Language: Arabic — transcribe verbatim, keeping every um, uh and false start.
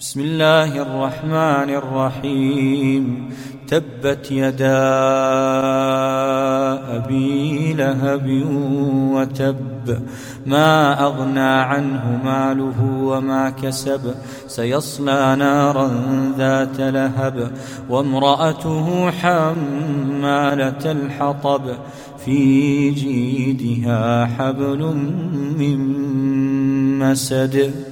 بسم الله الرحمن الرحيم. تبت يدا أبي لهب وتب، ما أغنى عنه ماله وما كسب، سيصلى نارا ذات لهب، وامرأته حمالة الحطب، في جيدها حبل من مسد.